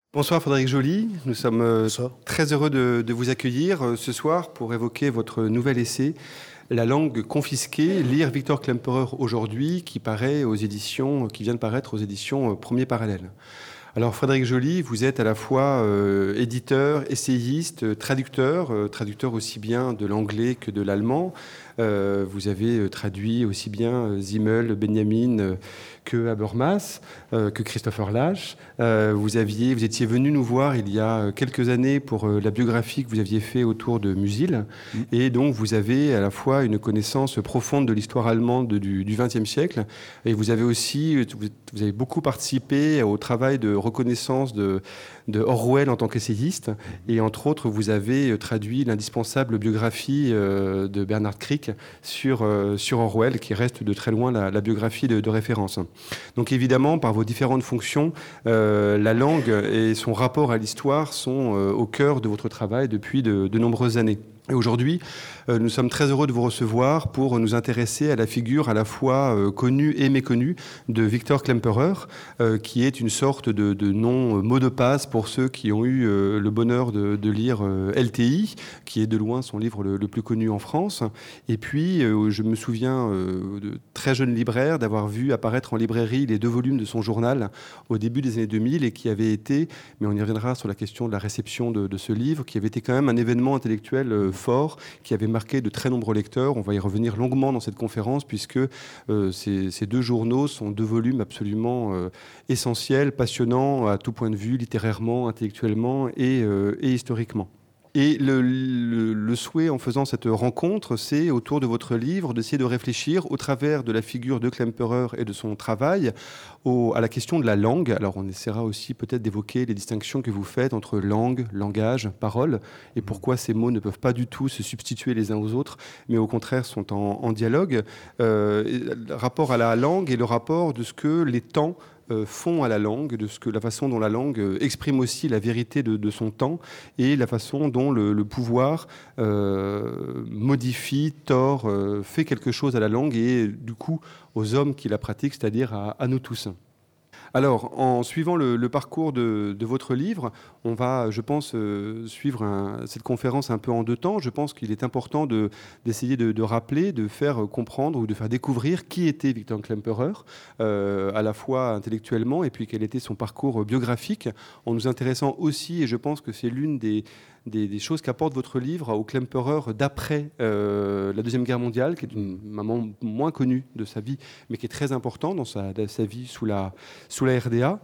Bonsoir Frédéric Joly, nous sommes Bonsoir. très heureux de vous accueillir ce soir pour évoquer votre nouvel essai La langue confisquée, lire Victor Klemperer aujourd'hui, qui vient de paraître aux éditions Premier Parallèle. Alors Frédéric Joly, vous êtes à la fois éditeur, essayiste, traducteur aussi bien de l'anglais que de l'allemand. Vous avez traduit aussi bien Simmel, Benjamin que Habermas, que Christopher Lasch. Vous étiez venu nous voir il y a quelques années pour la biographie que vous aviez fait autour de Musil. Et donc vous avez à la fois une connaissance profonde de l'histoire allemande du XXe siècle, et vous avez beaucoup participé au travail de reconnaissance de Orwell en tant qu'essayiste. Et entre autres, vous avez traduit l'indispensable biographie de Bernard Crick sur Orwell, qui reste de très loin la biographie de référence. Donc évidemment, par vos différentes fonctions, la langue et son rapport à l'histoire sont au cœur de votre travail depuis de nombreuses années. Et aujourd'hui, nous sommes très heureux de vous recevoir pour nous intéresser à la figure à la fois connue et méconnue de Victor Klemperer, qui est une sorte de nom mot de passe pour ceux qui ont eu le bonheur de lire LTI, qui est de loin son livre le plus connu en France. Et puis, je me souviens de très jeune libraire d'avoir vu apparaître en librairie les 2 volumes de son journal au début des années 2000 et qui avait été, mais on y reviendra sur la question de la réception de ce livre, qui avait été quand même un événement intellectuel fort, qui avait marqué de très nombreux lecteurs. On va y revenir longuement dans cette conférence, puisque ces 2 journaux sont 2 volumes absolument essentiels, passionnants à tout point de vue, littérairement, intellectuellement et historiquement. Et le souhait en faisant cette rencontre, c'est autour de votre livre d'essayer de réfléchir au travers de la figure de Klemperer et de son travail à la question de la langue. Alors on essaiera aussi peut-être d'évoquer les distinctions que vous faites entre langue, langage, parole, et pourquoi ces mots ne peuvent pas du tout se substituer les uns aux autres, mais au contraire sont en dialogue. Le rapport à la langue et le rapport de ce que les temps font à la langue, la façon dont la langue exprime aussi la vérité de son temps, et la façon dont le pouvoir modifie, tord, fait quelque chose à la langue et du coup aux hommes qui la pratiquent, c'est-à-dire à nous tous. Alors, en suivant le parcours de votre livre, on va, je pense, suivre cette conférence un peu en 2 temps. Je pense qu'il est important d'essayer de rappeler, de faire comprendre ou de faire découvrir qui était Victor Klemperer, à la fois intellectuellement et puis quel était son parcours biographique, en nous intéressant aussi, et je pense que c'est l'une des choses qu'apporte votre livre au Klemperer d'après la Deuxième Guerre mondiale, qui est un moment moins connu de sa vie, mais qui est très important dans sa vie sous la RDA,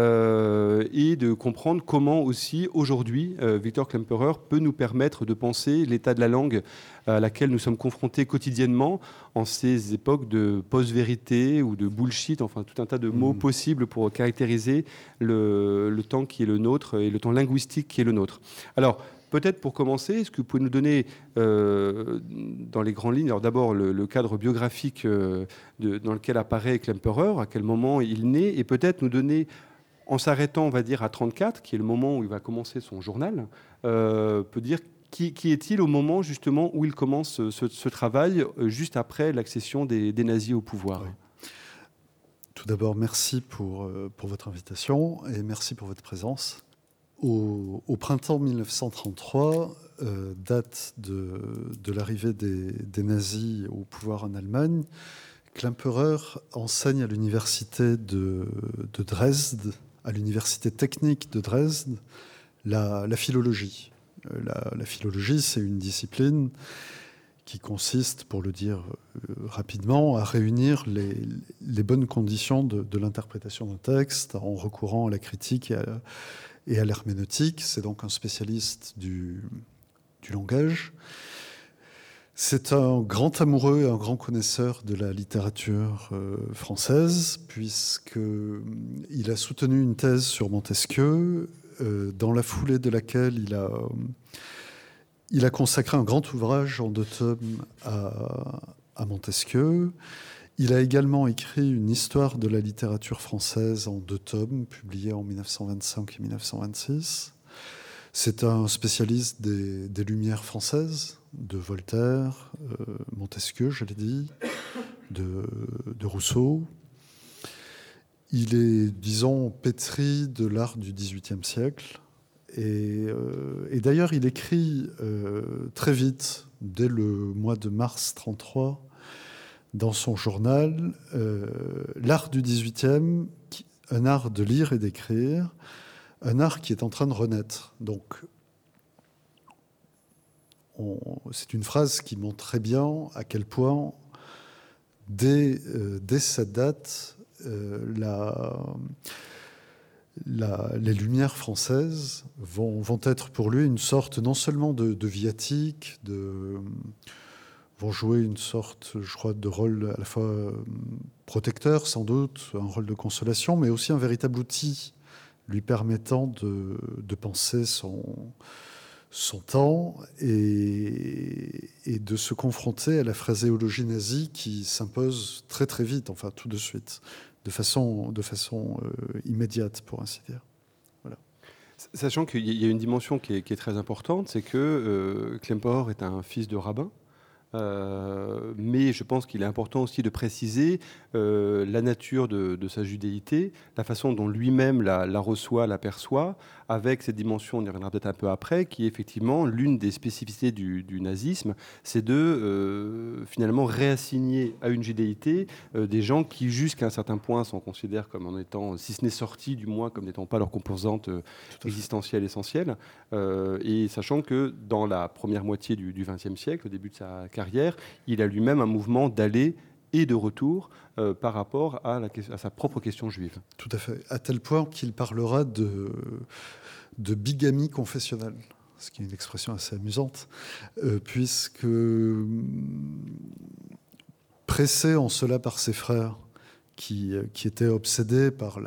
et de comprendre comment aussi, aujourd'hui, Victor Klemperer peut nous permettre de penser l'état de la langue à laquelle nous sommes confrontés quotidiennement en ces époques de post-vérité ou de bullshit, enfin tout un tas de mots possibles pour caractériser le temps qui est le nôtre et le temps linguistique qui est le nôtre. Alors, peut-être pour commencer, est-ce que vous pouvez nous donner, dans les grandes lignes, alors d'abord le cadre biographique dans lequel apparaît Klemperer, à quel moment il naît, et peut-être nous donner, en s'arrêtant, on va dire, à 34, qui est le moment où il va commencer son journal, peut dire qui est-il au moment justement où il commence ce travail, juste après l'accession des nazis au pouvoir. Oui. Tout d'abord, merci pour votre invitation et merci pour votre présence. Au printemps 1933, date de l'arrivée des nazis au pouvoir en Allemagne, Klemperer enseigne à l'université de Dresde, à l'université technique de Dresde, la philologie. La philologie, c'est une discipline qui consiste, pour le dire rapidement, à réunir les bonnes conditions de l'interprétation d'un texte en recourant à la critique et à l'herméneutique. C'est donc un spécialiste du langage. C'est un grand amoureux et un grand connaisseur de la littérature française, puisqu'il a soutenu une thèse sur Montesquieu, dans la foulée de laquelle il a consacré un grand ouvrage en 2 tomes à Montesquieu. Il a également écrit une histoire de la littérature française en 2 tomes, publiés en 1925 et 1926. C'est un spécialiste des Lumières françaises, de Voltaire, Montesquieu, je l'ai dit, de Rousseau. Il est, disons, pétri de l'art du XVIIIe siècle. Et d'ailleurs, il écrit très vite, dès le mois de mars 1933, dans son journal, l'art du XVIIIe, un art de lire et d'écrire, un art qui est en train de renaître. Donc, c'est une phrase qui montre très bien à quel point, dès cette date, les Lumières françaises vont être pour lui une sorte non seulement de viatique, vont jouer une sorte, je crois, de rôle à la fois protecteur, sans doute, un rôle de consolation, mais aussi un véritable outil lui permettant de penser son temps et de se confronter à la phraséologie nazie qui s'impose très très vite, enfin tout de suite, de façon immédiate, pour ainsi dire. Voilà. Sachant qu'il y a une dimension qui est très importante, c'est que Klemperer est un fils de rabbin. Mais je pense qu'il est important aussi de préciser la nature de sa judéité, la façon dont lui-même la reçoit, la perçoit, avec cette dimension, on y reviendra peut-être un peu après, qui est effectivement l'une des spécificités du nazisme, c'est de finalement réassigner à une judéité des gens qui, jusqu'à un certain point, sont considérés comme en étant, si ce n'est sortis, du moins comme n'étant pas leur composante existentielle essentielle. Et sachant que dans la première moitié du XXe siècle, au début de sa carrière, il a lui-même un mouvement d'aller et de retour par rapport à sa propre question juive. Tout à fait. À tel point qu'il parlera de bigamie confessionnelle, ce qui est une expression assez amusante, puisque pressé en cela par ses frères, qui étaient obsédés par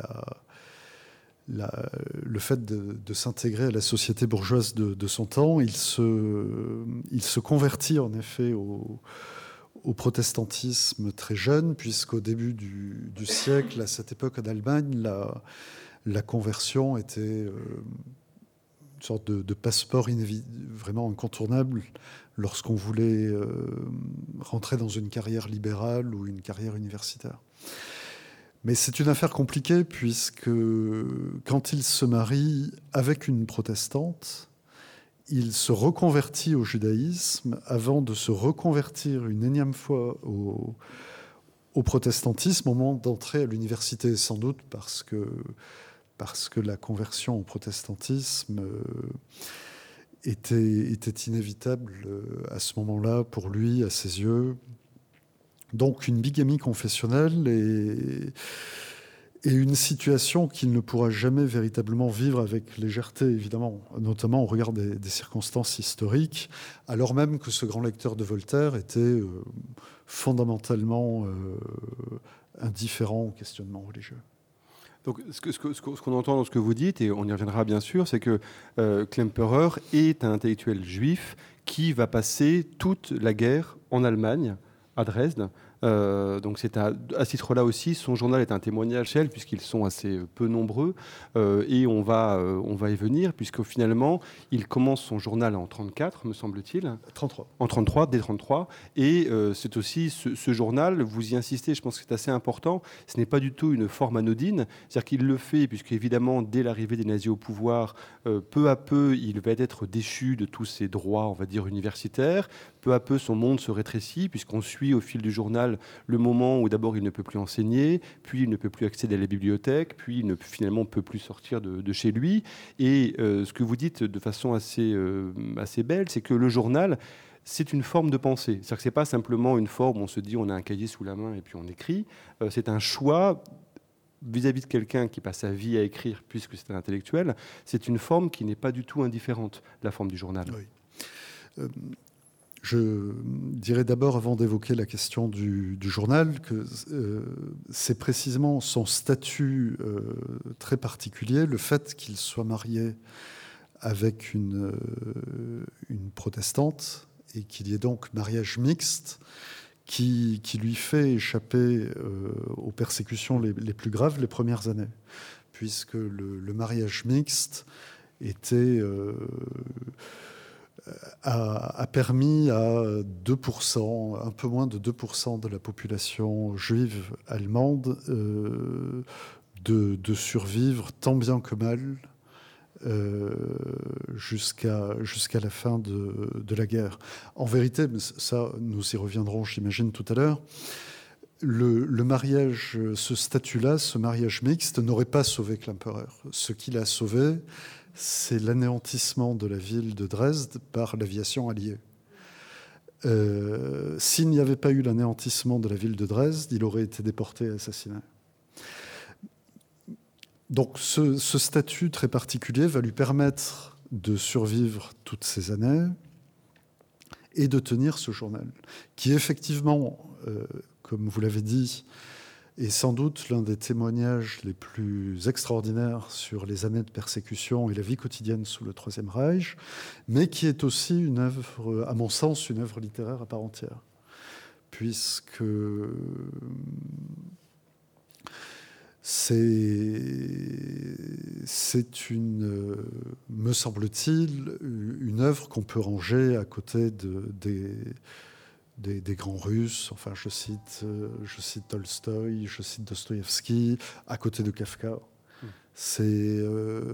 le fait de s'intégrer à la société bourgeoise de son temps, il se convertit en effet au protestantisme très jeune, puisqu'au début du siècle, à cette époque en Allemagne, la conversion était une sorte de passeport vraiment incontournable lorsqu'on voulait rentrer dans une carrière libérale ou une carrière universitaire. Mais c'est une affaire compliquée, puisque quand il se marie avec une protestante, il se reconvertit au judaïsme avant de se reconvertir une énième fois au protestantisme au moment d'entrer à l'université, sans doute parce que la conversion au protestantisme était inévitable à ce moment-là pour lui, à ses yeux. Donc une bigamie confessionnelle et une situation qu'il ne pourra jamais véritablement vivre avec légèreté, évidemment, notamment au regard des circonstances historiques, alors même que ce grand lecteur de Voltaire était fondamentalement indifférent au questionnement religieux. Donc, ce qu'on entend dans ce que vous dites, et on y reviendra bien sûr, c'est que Klemperer est un intellectuel juif qui va passer toute la guerre en Allemagne, à Dresde. Donc c'est à ce titre-là aussi, son journal est un témoignage, puisqu'ils sont assez peu nombreux, et on va y venir, puisque finalement, il commence son journal en 1934, me semble-t-il. 33. En 1933, dès 1933, et c'est aussi ce journal, vous y insistez, je pense que c'est assez important, ce n'est pas du tout une forme anodine, c'est-à-dire qu'il le fait, puisque évidemment, dès l'arrivée des nazis au pouvoir, peu à peu, il va être déchu de tous ses droits, on va dire, universitaires. Peu à peu, son monde se rétrécit, puisqu'on suit au fil du journal le moment où d'abord il ne peut plus enseigner, puis il ne peut plus accéder à la bibliothèque, puis il ne finalement peut plus sortir de chez lui. Et ce que vous dites de façon assez belle, c'est que le journal, c'est une forme de pensée. C'est-à-dire que ce n'est pas simplement une forme où on se dit on a un cahier sous la main et puis on écrit. C'est un choix vis-à-vis de quelqu'un qui passe sa vie à écrire, puisque c'est un intellectuel. C'est une forme qui n'est pas du tout indifférente, la forme du journal. Oui. Je dirais d'abord, avant d'évoquer la question du journal, que c'est précisément son statut très particulier, le fait qu'il soit marié avec une protestante et qu'il y ait donc mariage mixte qui lui fait échapper aux persécutions les plus graves les premières années, puisque le mariage mixte a permis à 2%, un peu moins de 2% de la population juive allemande de survivre tant bien que mal jusqu'à la fin de la guerre. En vérité, mais ça, nous y reviendrons, j'imagine, tout à l'heure, le mariage, ce statut-là, ce mariage mixte, n'aurait pas sauvé Klemperer. Ce qui l'a sauvé, c'est l'anéantissement de la ville de Dresde par l'aviation alliée. S'il n'y avait pas eu l'anéantissement de la ville de Dresde, il aurait été déporté et assassiné. Donc ce statut très particulier va lui permettre de survivre toutes ces années et de tenir ce journal, qui effectivement, comme vous l'avez dit, est sans doute l'un des témoignages les plus extraordinaires sur les années de persécution et la vie quotidienne sous le Troisième Reich, mais qui est aussi une œuvre, à mon sens, une œuvre littéraire à part entière, puisque c'est me semble-t-il, une œuvre qu'on peut ranger à côté des grands Russes. Enfin, je cite Tolstoï, je cite Dostoïevski, à côté de Kafka. C'est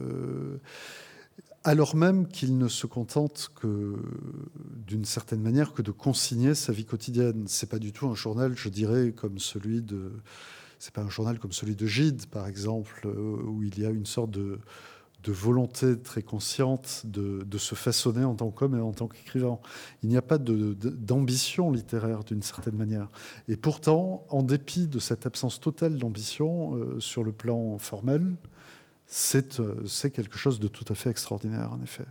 alors même qu'il ne se contente que, d'une certaine manière, que de consigner sa vie quotidienne. C'est pas du tout un journal, je dirais, comme celui de... C'est pas un journal comme celui de Gide, par exemple, où il y a une sorte de volonté très consciente de se façonner en tant qu'homme et en tant qu'écrivain. Il n'y a pas d'ambition littéraire, d'une certaine manière. Et pourtant, en dépit de cette absence totale d'ambition sur le plan formel, c'est quelque chose de tout à fait extraordinaire, en effet.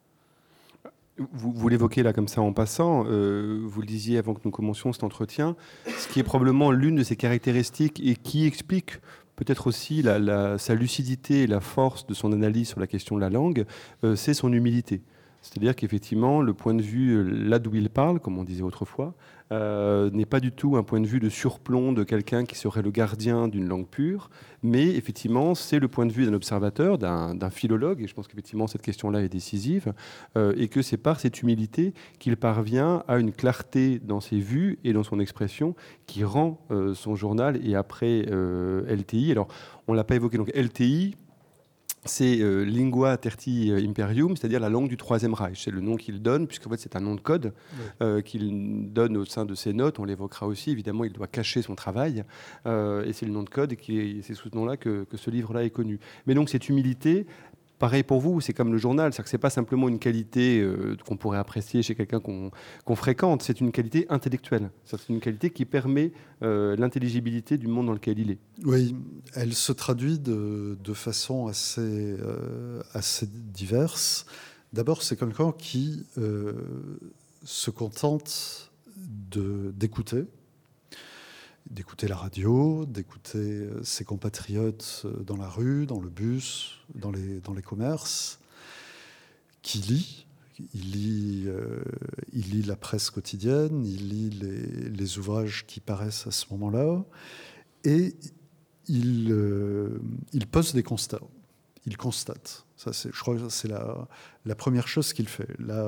Vous l'évoquez là comme ça en passant, vous le disiez avant que nous commencions cet entretien, ce qui est probablement l'une de ses caractéristiques et qui explique peut-être aussi sa lucidité et la force de son analyse sur la question de la langue, c'est son humilité. C'est-à-dire qu'effectivement, le point de vue, là d'où il parle, comme on disait autrefois, n'est pas du tout un point de vue de surplomb de quelqu'un qui serait le gardien d'une langue pure, mais effectivement, c'est le point de vue d'un observateur, d'un philologue, et je pense qu'effectivement, cette question-là est décisive, et que c'est par cette humilité qu'il parvient à une clarté dans ses vues et dans son expression qui rend son journal, et après LTI. Alors, on ne l'a pas évoqué, donc LTI, c'est Lingua Tertii Imperium, c'est-à-dire la langue du Troisième Reich. C'est le nom qu'il donne, puisqu'en fait c'est un nom de code qu'il donne au sein de ses notes. On l'évoquera aussi. Évidemment, il doit cacher son travail. Et c'est le nom de code, et c'est sous ce nom-là que ce livre-là est connu. Mais donc cette humilité, pareil pour vous, c'est comme le journal. C'est-à-dire que ce n'est pas simplement une qualité qu'on pourrait apprécier chez quelqu'un qu'on fréquente. C'est une qualité intellectuelle. C'est une qualité qui permet l'intelligibilité du monde dans lequel il est. Oui, elle se traduit de façon assez diverse. D'abord, c'est quelqu'un qui se contente d'écouter la radio, d'écouter ses compatriotes dans la rue, dans le bus, dans les commerces, qui lit. Il lit la presse quotidienne, il lit les ouvrages qui paraissent à ce moment-là, et il pose des constats. Il constate. Ça, je crois que c'est la première chose qu'il fait.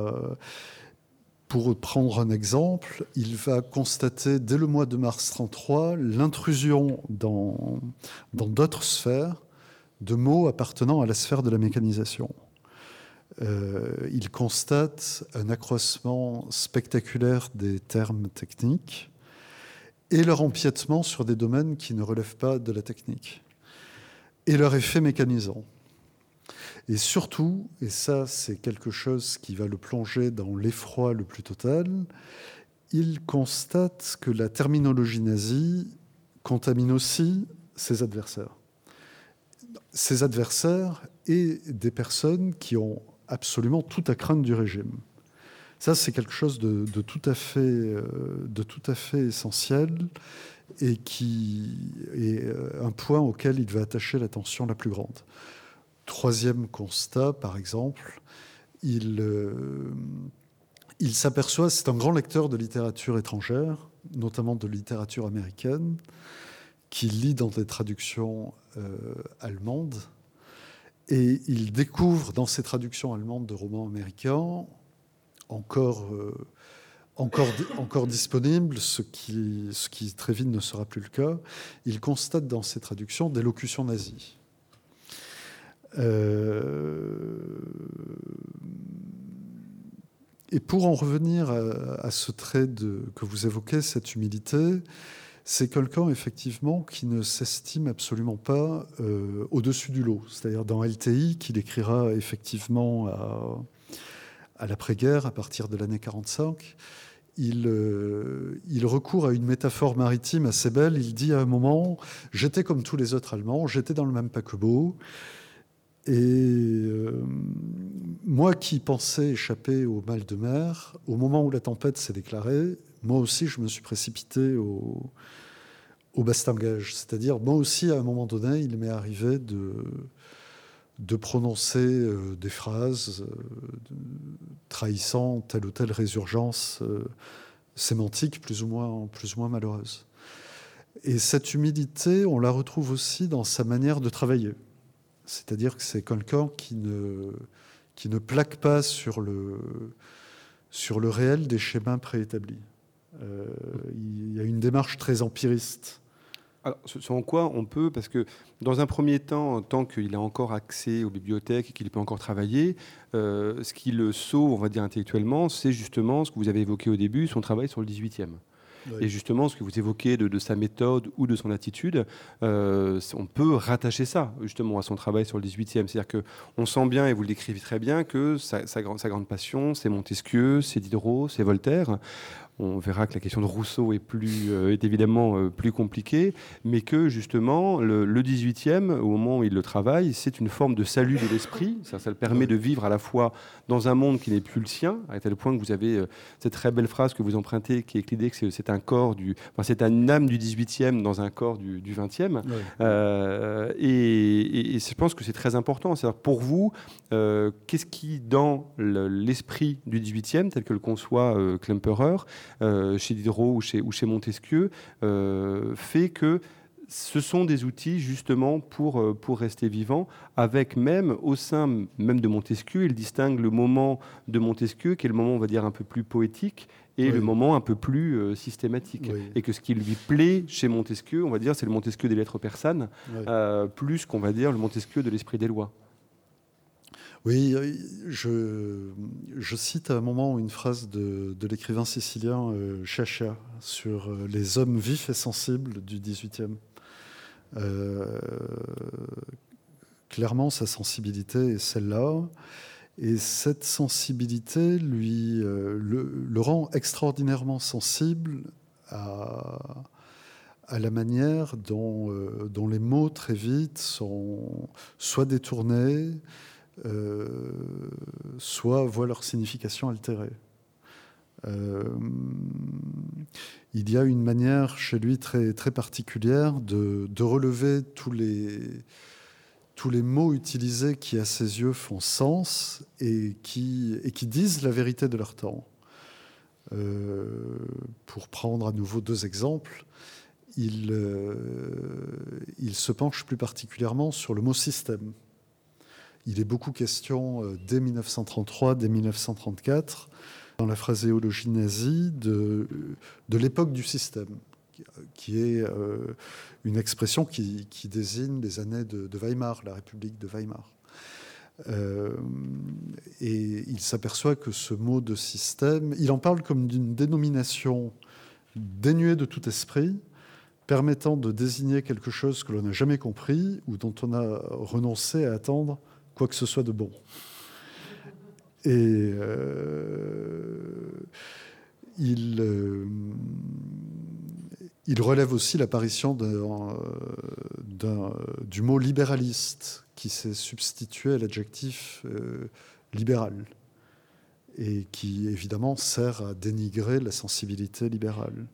Pour prendre un exemple, il va constater dès le mois de mars 1933 l'intrusion dans d'autres sphères de mots appartenant à la sphère de la mécanisation. Il constate un accroissement spectaculaire des termes techniques et leur empiètement sur des domaines qui ne relèvent pas de la technique, et leur effet mécanisant. Et surtout, et ça c'est quelque chose qui va le plonger dans l'effroi le plus total, il constate que la terminologie nazie contamine aussi ses adversaires. Ses adversaires et des personnes qui ont absolument tout à craindre du régime. Ça, c'est quelque chose de tout à fait essentiel et qui est un point auquel il va attacher l'attention la plus grande. Troisième constat, par exemple, il s'aperçoit, c'est un grand lecteur de littérature étrangère, notamment de littérature américaine, qui lit dans des traductions allemandes, et il découvre dans ces traductions allemandes de romans américains encore encore disponible, ce qui très vite ne sera plus le cas. Il constate dans ses traductions des locutions nazies. Et pour en revenir à ce trait que vous évoquez, cette humilité, c'est quelqu'un effectivement qui ne s'estime absolument pas au-dessus du lot. C'est-à-dire dans LTI, qu'il écrira effectivement à l'après-guerre, à partir de l'année 1945, il recourt à une métaphore maritime assez belle. Il dit à un moment, j'étais comme tous les autres Allemands, j'étais dans le même paquebot. Et moi qui pensais échapper au mal de mer, au moment où la tempête s'est déclarée, moi aussi je me suis précipité au bastingage. C'est-à-dire, moi aussi à un moment donné, il m'est arrivé de prononcer des phrases trahissant telle ou telle résurgence sémantique plus ou moins malheureuse. Et cette humilité, on la retrouve aussi dans sa manière de travailler. C'est-à-dire que c'est quelqu'un qui ne plaque pas sur le réel des schémas préétablis. Il y a une démarche très empiriste. Alors, ce en quoi on peut, parce que dans un premier temps, tant qu'il a encore accès aux bibliothèques et qu'il peut encore travailler, ce qui le sauve, on va dire intellectuellement, c'est justement ce que vous avez évoqué au début, son travail sur le 18e. Oui. Et justement, ce que vous évoquez de sa méthode ou de son attitude, on peut rattacher ça justement à son travail sur le 18e. C'est-à-dire qu'on sent bien, et vous le décrivez très bien, que sa grande passion, c'est Montesquieu, c'est Diderot, c'est Voltaire. On verra que la question de Rousseau est évidemment plus compliquée, mais que justement, le 18e, au moment où il le travaille, c'est une forme de salut de l'esprit. Ça le permet de vivre à la fois dans un monde qui n'est plus le sien, à tel point que vous avez cette très belle phrase que vous empruntez, qui est l'idée que c'est une âme du 18e dans un corps du 20e. Ouais. Et je pense que c'est très important. C'est-à-dire, pour vous, qu'est-ce qui, dans l'esprit du 18e, tel que le conçoit Klemperer, chez Diderot ou chez Montesquieu, fait que ce sont des outils justement pour rester vivant, avec même au sein même de Montesquieu, il distingue le moment de Montesquieu qui est le moment, on va dire, un peu plus poétique et le moment un peu plus systématique. Oui. Et que ce qui lui plaît chez Montesquieu, on va dire, c'est le Montesquieu des lettres persanes, plus qu'on va dire le Montesquieu de l'esprit des lois. Oui, je cite à un moment une phrase de l'écrivain sicilien Sciascia sur les hommes vifs et sensibles du XVIIIe. Clairement, sa sensibilité est celle-là. Et cette sensibilité le rend extraordinairement sensible à la manière dont les mots, très vite, sont soit détournés, soit voient leur signification altérée. Il y a une manière chez lui très, très particulière de relever tous les mots utilisés qui, à ses yeux, font sens et qui disent la vérité de leur temps. Pour prendre à nouveau deux exemples, il se penche plus particulièrement sur le mot « système ». Il est beaucoup question, dès 1933, dès 1934, dans la phraséologie nazie, de l'époque du système, qui est une expression qui désigne les années de Weimar, la République de Weimar. Et il s'aperçoit que ce mot de système, il en parle comme d'une dénomination dénuée de tout esprit, permettant de désigner quelque chose que l'on n'a jamais compris ou dont on a renoncé à attendre quoi que ce soit de bon. Et il relève aussi l'apparition du mot libéraliste qui s'est substitué à l'adjectif libéral et qui, évidemment, sert à dénigrer la sensibilité libérale.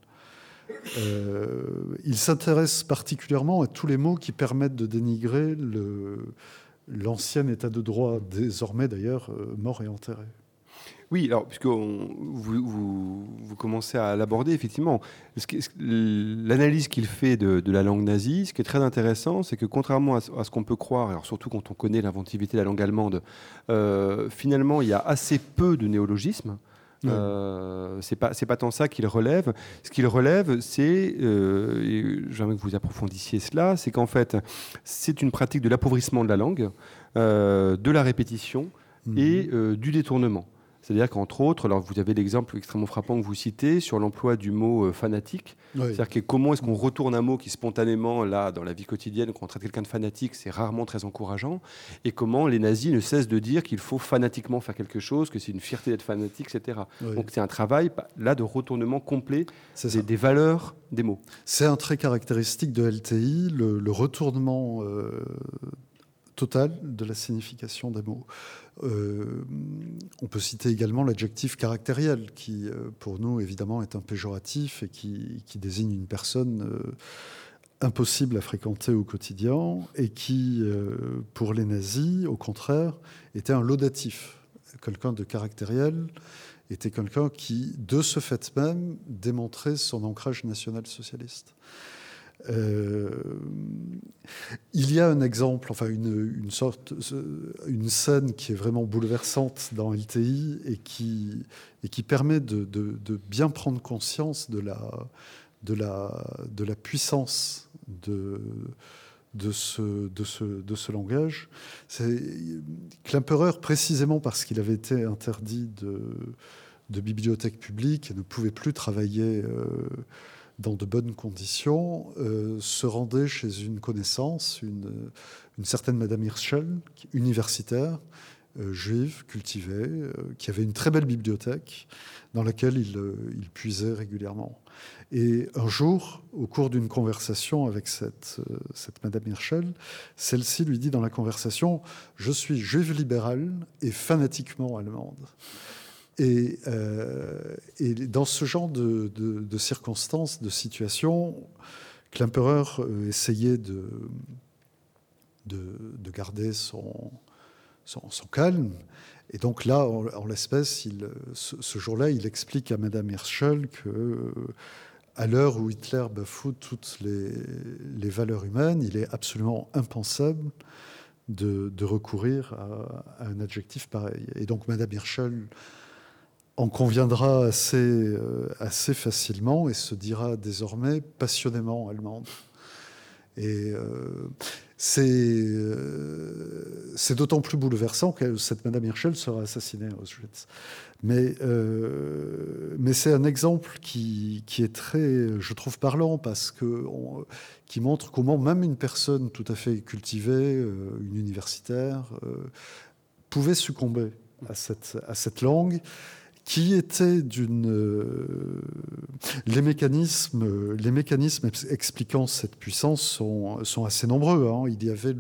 Il s'intéresse particulièrement à tous les mots qui permettent de dénigrer l'ancien état de droit, désormais d'ailleurs mort et enterré. Oui, alors, puisque vous commencez à l'aborder, effectivement, l'analyse qu'il fait de la langue nazie, ce qui est très intéressant, c'est que contrairement à ce qu'on peut croire, alors surtout quand on connaît l'inventivité de la langue allemande, finalement, il y a assez peu de néologismes. C'est pas tant ça qu'il relève. Ce qu'il relève, c'est, j'aimerais que vous approfondissiez cela, c'est qu'en fait, c'est une pratique de l'appauvrissement de la langue, de la répétition et du détournement. C'est-à-dire qu'entre autres, alors vous avez l'exemple extrêmement frappant que vous citez sur l'emploi du mot fanatique. Oui. C'est-à-dire que comment est-ce qu'on retourne un mot qui spontanément, là, dans la vie quotidienne, quand on traite quelqu'un de fanatique, c'est rarement très encourageant. Et comment les nazis ne cessent de dire qu'il faut fanatiquement faire quelque chose, que c'est une fierté d'être fanatique, etc. Oui. Donc c'est un travail, là, de retournement complet des valeurs des mots. C'est un trait caractéristique de LTI, le retournement total de la signification des mots. On peut citer également l'adjectif caractériel, qui, pour nous, évidemment, est un péjoratif et qui désigne une personne impossible à fréquenter au quotidien et qui, pour les nazis, au contraire, était un laudatif. Quelqu'un de caractériel était quelqu'un qui, de ce fait même, démontrait son ancrage national-socialiste. Il y a un exemple, enfin une scène qui est vraiment bouleversante dans LTI et qui permet de bien prendre conscience de la puissance de ce langage. C'est Klemperer, précisément parce qu'il avait été interdit de bibliothèque publique et ne pouvait plus travailler dans de bonnes conditions, se rendait chez une connaissance, une certaine Madame Hirschel, universitaire, juive, cultivée, qui avait une très belle bibliothèque dans laquelle il puisait régulièrement. Et un jour, au cours d'une conversation avec cette Madame Hirschel, celle-ci lui dit dans la conversation « Je suis juive libérale et fanatiquement allemande ». Et dans ce genre de circonstances, de situations, Klemperer essayait de garder son calme. Et donc là, en l'espèce, ce jour-là, il explique à Madame Hirschel qu'à l'heure où Hitler bafoue toutes les valeurs humaines, il est absolument impensable de recourir à un adjectif pareil. Et donc Madame Hirschel en conviendra assez facilement et se dira désormais passionnément allemande. Et c'est d'autant plus bouleversant que cette Madame Hirschel sera assassinée à Auschwitz. Mais c'est un exemple qui est très, je trouve, parlant parce qui montre comment même une personne tout à fait cultivée, une universitaire, pouvait succomber à cette langue qui était les mécanismes expliquant cette puissance sont assez nombreux. Hein. Il y avait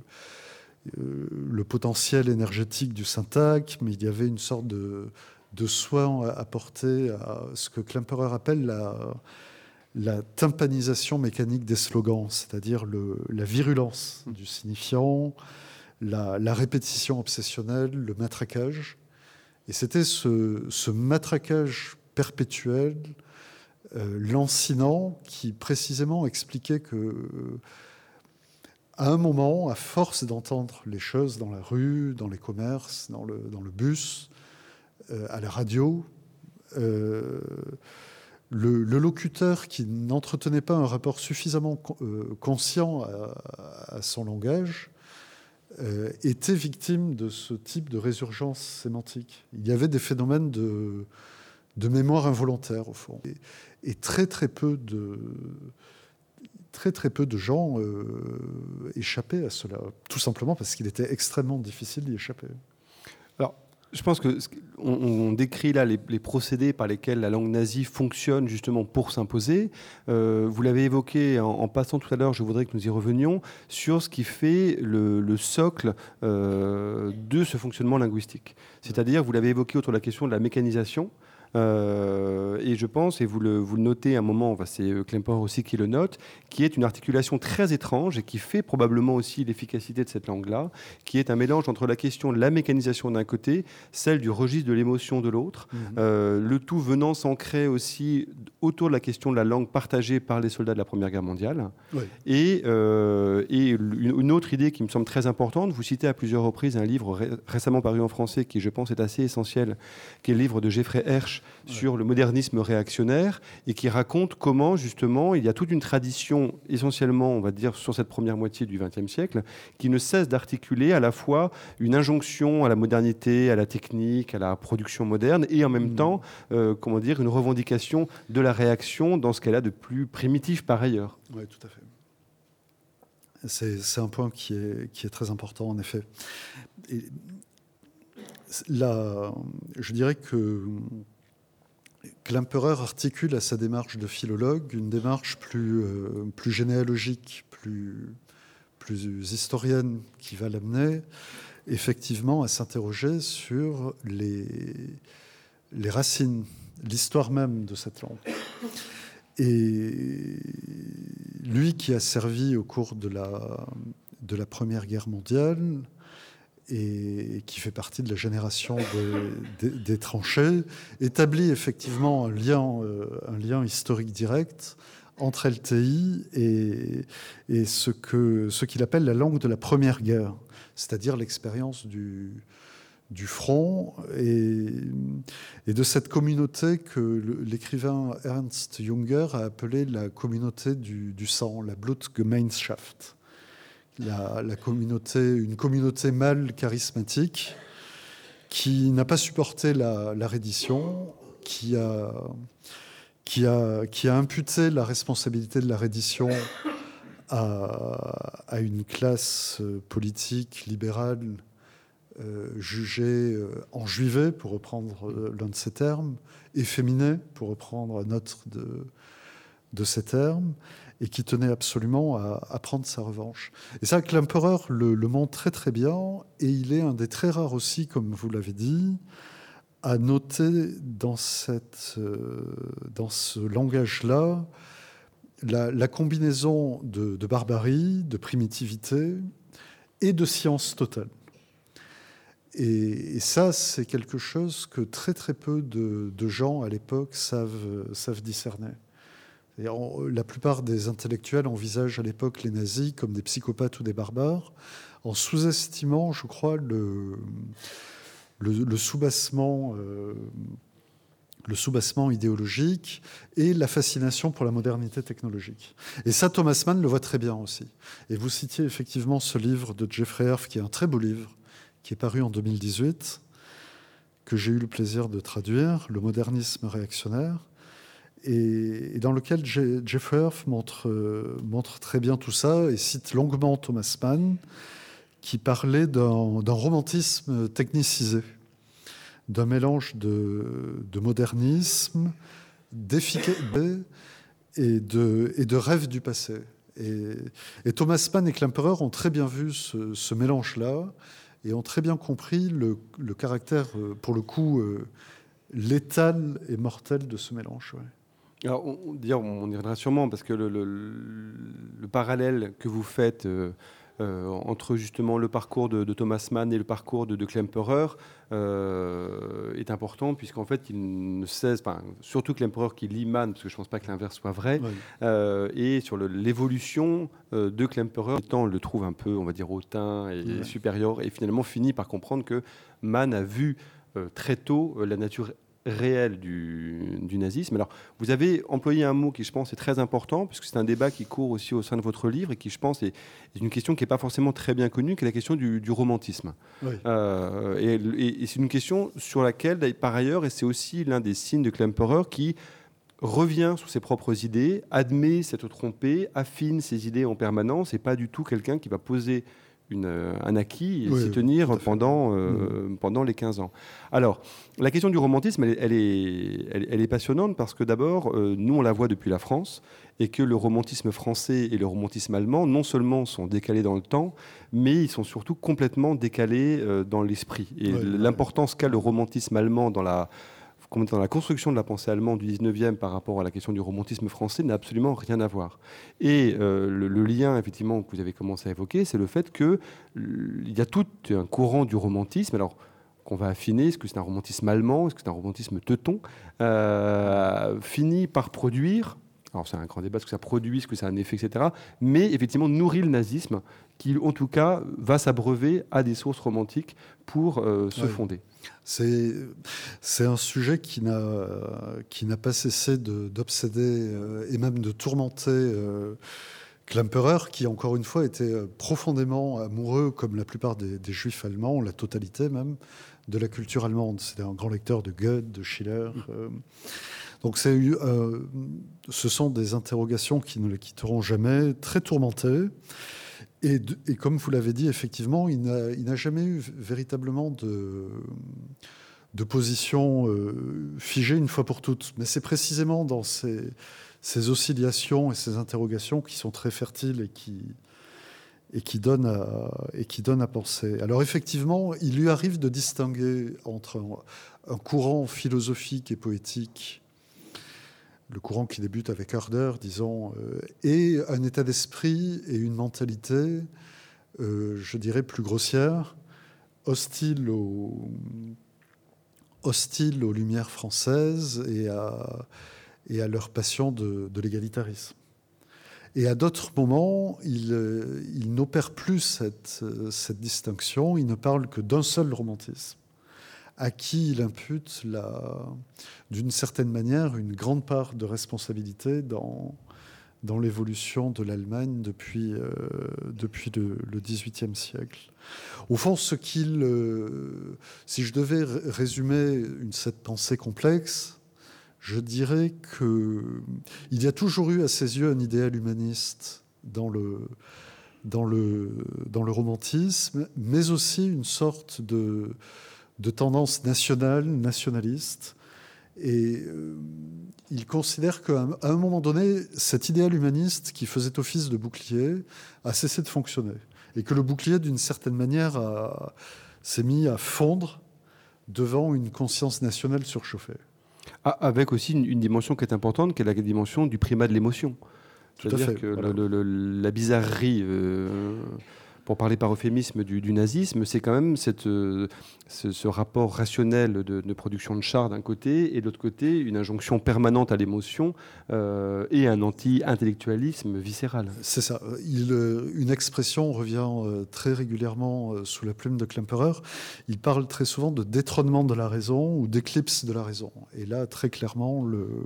le potentiel énergétique du syntagme, mais il y avait une sorte de soin apporté à ce que Klemperer appelle la tympanisation mécanique des slogans, c'est-à-dire la virulence du signifiant, la répétition obsessionnelle, le matraquage. Et c'était ce matraquage perpétuel, lancinant, qui précisément expliquait que, à un moment, à force d'entendre les choses dans la rue, dans les commerces, dans le bus, à la radio, le locuteur qui n'entretenait pas un rapport suffisamment conscient à son langage était victime de ce type de résurgence sémantique. Il y avait des phénomènes de mémoire involontaire, au fond. Et très peu de gens échappaient à cela, tout simplement parce qu'il était extrêmement difficile d'y échapper. Alors, je pense qu'on décrit là les procédés par lesquels la langue nazie fonctionne justement pour s'imposer. Vous l'avez évoqué en passant tout à l'heure, je voudrais que nous y revenions, sur ce qui fait le socle de ce fonctionnement linguistique. C'est-à-dire, vous l'avez évoqué autour de la question de la mécanisation. Et je pense, et vous le notez à un moment, c'est Klemperer aussi qui le note, qui est une articulation très étrange et qui fait probablement aussi l'efficacité de cette langue-là, qui est un mélange entre la question de la mécanisation d'un côté, celle du registre de l'émotion de l'autre, le tout venant s'ancrer aussi autour de la question de la langue partagée par les soldats de la Première Guerre mondiale. Oui. Et une autre idée qui me semble très importante, vous citez à plusieurs reprises un livre récemment paru en français qui, je pense, est assez essentiel, qui est le livre de Jeffrey Hersch sur le modernisme réactionnaire et qui raconte comment, justement, il y a toute une tradition, essentiellement, on va dire, sur cette première moitié du XXe siècle, qui ne cesse d'articuler à la fois une injonction à la modernité, à la technique, à la production moderne et en même temps, comment dire, une revendication de la réaction dans ce qu'elle a de plus primitif par ailleurs. Oui, tout à fait. C'est un point qui est très important, en effet. Et là, je dirais que Klemperer articule à sa démarche de philologue une démarche plus généalogique, plus historienne, qui va l'amener effectivement à s'interroger sur les racines, l'histoire même de cette langue. Et lui qui a servi au cours de la Première Guerre mondiale et qui fait partie de la génération des tranchées, établit effectivement un lien historique direct entre LTI et ce qu'il appelle la langue de la Première Guerre, c'est-à-dire l'expérience du front et de cette communauté que l'écrivain Ernst Junger a appelée la communauté du sang, la Blutgemeinschaft. Une communauté mâle charismatique qui n'a pas supporté la reddition, qui a imputé la responsabilité de la reddition à une classe politique libérale jugée enjuivée, pour reprendre l'un de ces termes, efféminée, pour reprendre un autre de ces termes, et qui tenait absolument à prendre sa revanche. Et ça, Klemperer le montre très très bien, et il est un des très rares aussi, comme vous l'avez dit, à noter dans ce langage-là la combinaison de barbarie, de primitivité et de science totale. Et ça, c'est quelque chose que très très peu de gens à l'époque savent discerner. La plupart des intellectuels envisagent à l'époque les nazis comme des psychopathes ou des barbares, en sous-estimant, je crois, le soubassement idéologique et la fascination pour la modernité technologique. Et ça, Thomas Mann le voit très bien aussi. Et vous citiez effectivement ce livre de Jeffrey Herf, qui est un très beau livre, qui est paru en 2018, que j'ai eu le plaisir de traduire, Le modernisme réactionnaire, et dans lequel Jeffrey Herf montre très bien tout ça et cite longuement Thomas Mann, qui parlait d'un romantisme technicisé, d'un mélange de modernisme, d'efficacité et de rêve du passé. Et Thomas Mann et Klemperer ont très bien vu ce mélange-là et ont très bien compris le caractère, pour le coup, létal et mortel de ce mélange. Ouais. Alors, on y reviendra sûrement, parce que le parallèle que vous faites entre justement le parcours de Thomas Mann et le parcours de Klemperer est important, puisqu'en fait, il ne cesse, surtout Klemperer qui lit Mann, parce que je ne pense pas que l'inverse soit vrai, oui. Et sur l'évolution de Klemperer, on le trouve un peu, on va dire, hautain et supérieur, et finalement finit par comprendre que Mann a vu très tôt la nature réel du nazisme. Alors, vous avez employé un mot qui, je pense, est très important, puisque c'est un débat qui court aussi au sein de votre livre et qui, je pense, est une question qui n'est pas forcément très bien connue, qui est la question du romantisme. Oui. Et c'est une question sur laquelle, par ailleurs, et c'est aussi l'un des signes de Klemperer, qui revient sur ses propres idées, admet s'être trompé, affine ses idées en permanence, et pas du tout quelqu'un qui va poser un acquis et s'y tenir pendant les 15 ans. Alors, la question du romantisme, elle est passionnante parce que d'abord, nous, on la voit depuis la France et que le romantisme français et le romantisme allemand, non seulement sont décalés dans le temps, mais ils sont surtout complètement décalés dans l'esprit. Et l'importance qu'a le romantisme allemand dans la dans la construction de la pensée allemande du 19e par rapport à la question du romantisme français n'a absolument rien à voir. Et le lien, effectivement, que vous avez commencé à évoquer, c'est le fait qu'il y a tout un courant du romantisme, alors qu'on va affiner, est-ce que c'est un romantisme allemand, est-ce que c'est un romantisme teuton, finit par produire, alors c'est un grand débat, ce que ça produit, ce que ça a un effet, etc., mais effectivement nourrit le nazisme, qui en tout cas va s'abreuver à des sources romantiques pour se fonder. C'est un sujet qui n'a pas cessé d'obséder et même de tourmenter Klemperer, qui encore une fois était profondément amoureux, comme la plupart des juifs allemands, la totalité même, de la culture allemande. C'était un grand lecteur de Goethe, de Schiller. Donc ce sont des interrogations qui ne le quitteront jamais, très tourmentées. Et comme vous l'avez dit, effectivement, il n'a jamais eu véritablement de position figée une fois pour toutes. Mais c'est précisément dans ces oscillations et ces interrogations qui sont très fertiles et qui donnent à penser. Alors effectivement, il lui arrive de distinguer entre un courant philosophique et poétique, le courant qui débute avec ardeur, disons, et un état d'esprit et une mentalité, je dirais, plus grossière, hostile aux Lumières françaises et à leur passion de l'égalitarisme. Et à d'autres moments, il n'opère plus cette distinction, il ne parle que d'un seul romantisme, à qui il impute, d'une certaine manière, une grande part de responsabilité dans l'évolution de l'Allemagne depuis le XVIIIe siècle. Au fond, si je devais résumer cette pensée complexe, je dirais qu'il y a toujours eu à ses yeux un idéal humaniste dans le romantisme, mais aussi une sorte de tendance nationaliste. Et il considère qu'à un moment donné, cet idéal humaniste qui faisait office de bouclier a cessé de fonctionner. Et que le bouclier, d'une certaine manière, s'est mis à fondre devant une conscience nationale surchauffée. Avec aussi une dimension qui est importante, qui est la dimension du primat de l'émotion. C'est-à-dire que la bizarrerie, pour parler par euphémisme du nazisme, c'est quand même ce rapport rationnel de production de chars d'un côté, et de l'autre côté, une injonction permanente à l'émotion et un anti-intellectualisme viscéral. C'est ça. Une expression revient très régulièrement sous la plume de Klemperer. Il parle très souvent de détrônement de la raison ou d'éclipse de la raison. Et là, très clairement,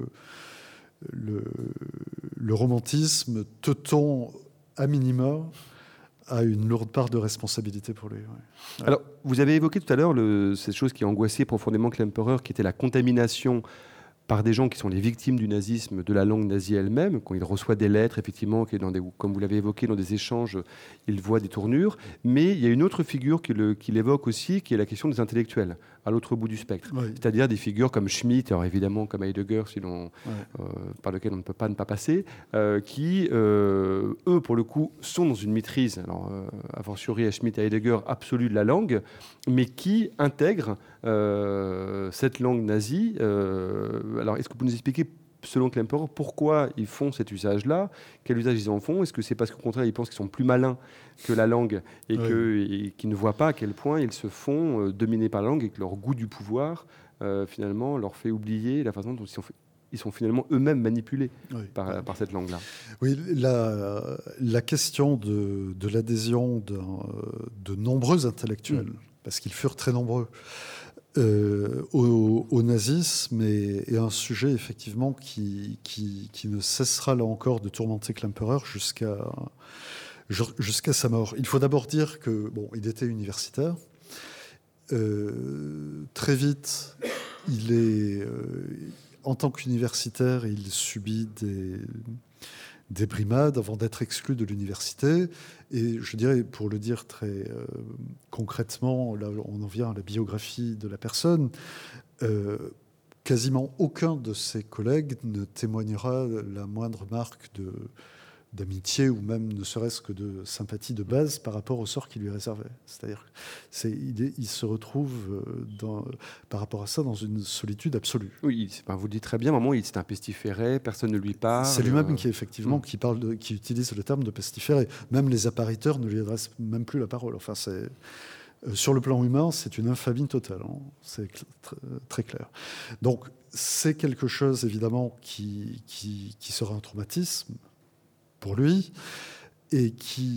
le romantisme, teuton à minima, a une lourde part de responsabilité pour lui. Ouais. Alors, vous avez évoqué tout à l'heure cette chose qui angoissait profondément Klemperer, qui était la contamination par des gens qui sont les victimes du nazisme, de la langue nazie elle-même, quand il reçoit des lettres, effectivement, comme vous l'avez évoqué, dans des échanges, il voit des tournures. Mais il y a une autre figure qu'il évoque aussi, qui est la question des intellectuels, à l'autre bout du spectre. Oui. C'est-à-dire des figures comme Schmitt, alors évidemment comme Heidegger, par lequel on ne peut pas ne pas passer, qui, eux, pour le coup, sont dans une maîtrise, a fortiori à Schmitt et Heidegger, absolue de la langue, mais qui intègrent cette langue nazie. Alors, est-ce que vous pouvez nous expliquer, selon Klemperer, pourquoi ils font cet usage-là? Quel usage ils en font? Est-ce que c'est parce qu'au contraire, ils pensent qu'ils sont plus malins que la langue et qu'ils ne voient pas à quel point ils se font dominer par la langue et que leur goût du pouvoir, finalement, leur fait oublier la façon dont ils sont finalement eux-mêmes manipulés par cette langue-là? Oui, la question de l'adhésion de nombreux intellectuels, parce qu'ils furent très nombreux, au nazisme est un sujet effectivement qui ne cessera là encore de tourmenter Klemperer jusqu'à sa mort. Il faut d'abord dire que il était universitaire. Très vite, en tant qu'universitaire, il subit des brimades avant d'être exclu de l'université. Et je dirais, pour le dire très concrètement, là on en vient à la biographie de la personne, quasiment aucun de ses collègues ne témoignera la moindre marque d'amitié ou même ne serait-ce que de sympathie de base par rapport au sort qui lui est réservé. C'est-à-dire il se retrouve par rapport à ça dans une solitude absolue. Oui, vous le dites très bien, à un moment, c'est un pestiféré, personne ne lui parle. C'est lui-même qui, effectivement, qui utilise le terme de pestiféré. Même les appariteurs ne lui adressent même plus la parole. Enfin, sur le plan humain, c'est une infamie totale. Hein. C'est très clair. Donc, c'est quelque chose, évidemment, qui sera un traumatisme pour lui et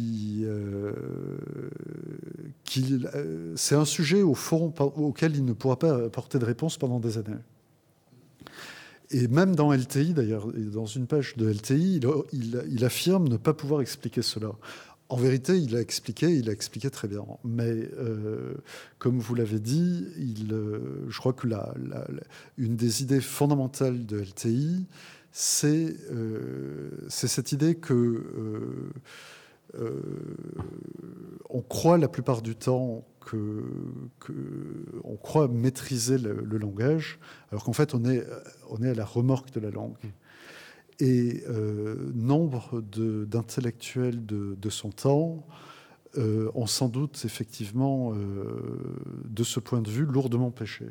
c'est un sujet, au fond, auquel il ne pourra pas apporter de réponse pendant des années. Et même dans LTI, d'ailleurs, dans une page de LTI, il affirme ne pas pouvoir expliquer cela. En vérité, il a expliqué très bien. Mais comme vous l'avez dit, je crois que une des idées fondamentales de LTI, c'est cette idée que on croit la plupart du temps on croit maîtriser le langage, alors qu'en fait on est à la remorque de la langue. Et nombre d'intellectuels de son temps ont sans doute effectivement, de ce point de vue, lourdement péché.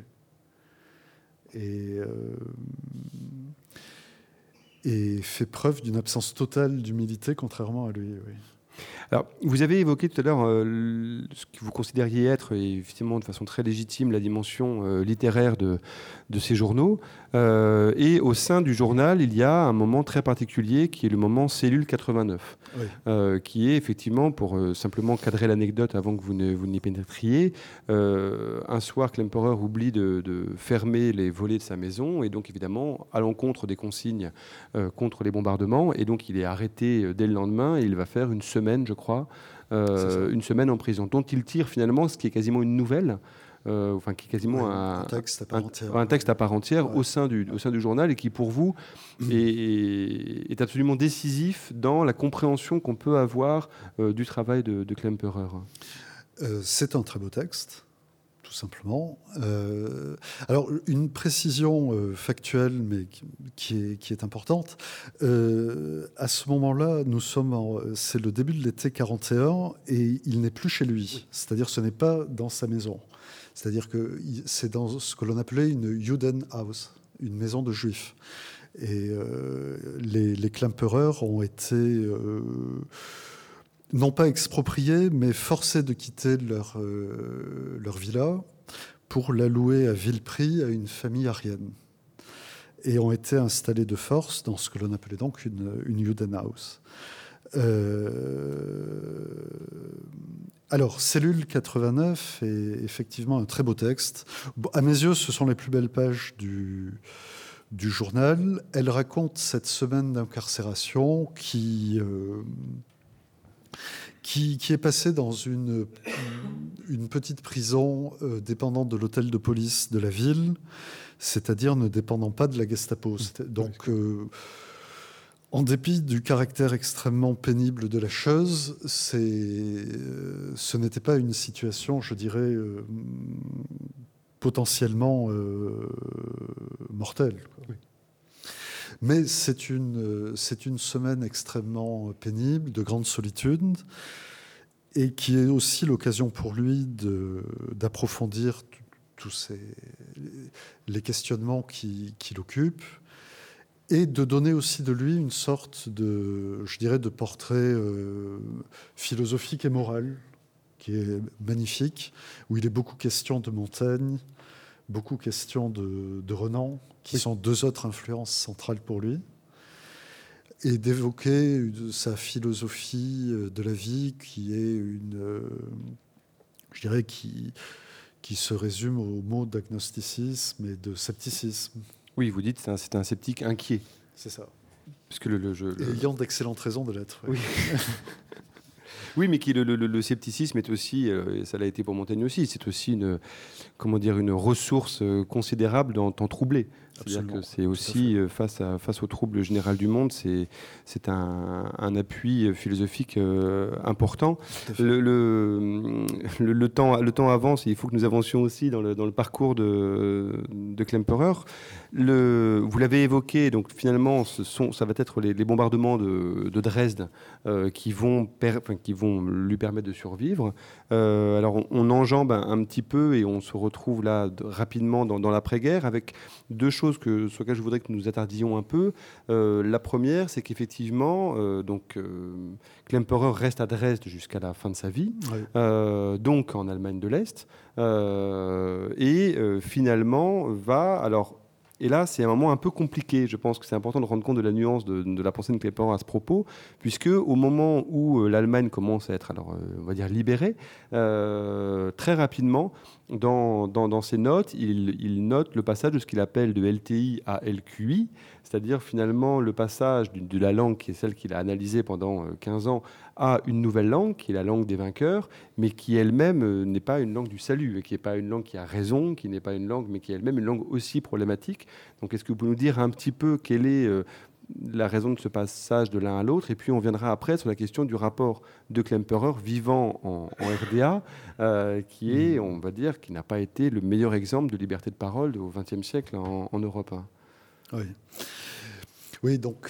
Et fait preuve d'une absence totale d'humilité, contrairement à lui. Oui. Alors, vous avez évoqué tout à l'heure ce que vous considériez être, et effectivement de façon très légitime, la dimension littéraire de ces journaux. Et au sein du journal, il y a un moment très particulier qui est le moment Cellule 89, oui. Qui est effectivement, pour simplement cadrer l'anecdote avant que vous n'y pénétriez, un soir, Klemperer oublie de fermer les volets de sa maison, et donc évidemment, à l'encontre des consignes contre les bombardements, et donc il est arrêté dès le lendemain, et il va faire une semaine, je crois, une semaine en prison, dont il tire finalement ce qui est quasiment une nouvelle, qui est quasiment un texte à part entière, un texte à part entière, ouais. au sein du journal, et qui pour vous est absolument décisif dans la compréhension qu'on peut avoir du travail de Klemperer. C'est un très beau texte, tout simplement. Alors, une précision factuelle, mais qui est importante. À ce moment-là, c'est le début de l'été 41, et il n'est plus chez lui. C'est-à-dire, ce n'est pas dans sa maison. C'est-à-dire que c'est dans ce que l'on appelait une Judenhaus, une maison de juifs. Et les Klemperer ont été non pas expropriés, mais forcés de quitter leur villa pour la louer à vil prix à une famille aryenne. Et ont été installés de force dans ce que l'on appelait donc une Judenhaus. Alors, Cellule 89 est effectivement un très beau texte. À mes yeux, ce sont les plus belles pages du journal. Elle raconte cette semaine d'incarcération qui est passée dans une petite prison dépendante de l'hôtel de police de la ville, c'est-à-dire ne dépendant pas de la Gestapo. Donc, en dépit du caractère extrêmement pénible de la chose, ce n'était pas une situation, je dirais, potentiellement mortelle. Oui. Mais c'est une semaine extrêmement pénible, de grande solitude, et qui est aussi l'occasion pour lui d'approfondir tous les questionnements qui l'occupent, et de donner aussi de lui une sorte de portrait philosophique et moral, qui est magnifique, où il est beaucoup question de Montaigne, beaucoup question de Renan, qui sont deux autres influences centrales pour lui, et d'évoquer sa philosophie de la vie, qui est qui se résume au mot d'agnosticisme et de scepticisme. Oui, vous dites que c'est un sceptique inquiet. C'est ça. Parce que ayant d'excellentes raisons de l'être. Oui. Oui, mais le scepticisme est aussi, et ça l'a été pour Montaigne aussi, c'est aussi une ressource considérable dans temps troublé. C'est-à-dire que c'est aussi, face au trouble général du monde, c'est un appui philosophique important. Le temps avance, et il faut que nous avancions aussi dans le parcours de Klemperer. Vous l'avez évoqué, donc finalement, ça va être les bombardements de Dresde qui vont lui permettre de survivre. Alors on enjambe un petit peu et on se retrouve là rapidement dans l'après-guerre avec deux choses sur lesquelles je voudrais que nous nous attardions un peu. La première, c'est qu'effectivement, Klemperer reste à Dresde jusqu'à la fin de sa vie, donc en Allemagne de l'Est, et finalement va... Alors, et là, c'est un moment un peu compliqué. Je pense que c'est important de rendre compte de la nuance de la pensée de Klemperer à ce propos, puisque au moment où l'Allemagne commence à être, on va dire, libérée, très rapidement, dans ses notes, il note le passage de ce qu'il appelle de LTI à LQI, c'est-à-dire finalement le passage de la langue qui est celle qu'il a analysée pendant 15 ans à une nouvelle langue, qui est la langue des vainqueurs, mais qui elle-même n'est pas une langue du salut, et qui n'est pas une langue qui a raison, qui n'est pas une langue, mais qui est elle-même une langue aussi problématique. Donc est-ce que vous pouvez nous dire un petit peu quelle est la raison de ce passage de l'un à l'autre, et puis on viendra après sur la question du rapport de Klemperer vivant en RDA, qui est, on va dire, qui n'a pas été le meilleur exemple de liberté de parole au XXe siècle en Europe. Oui, donc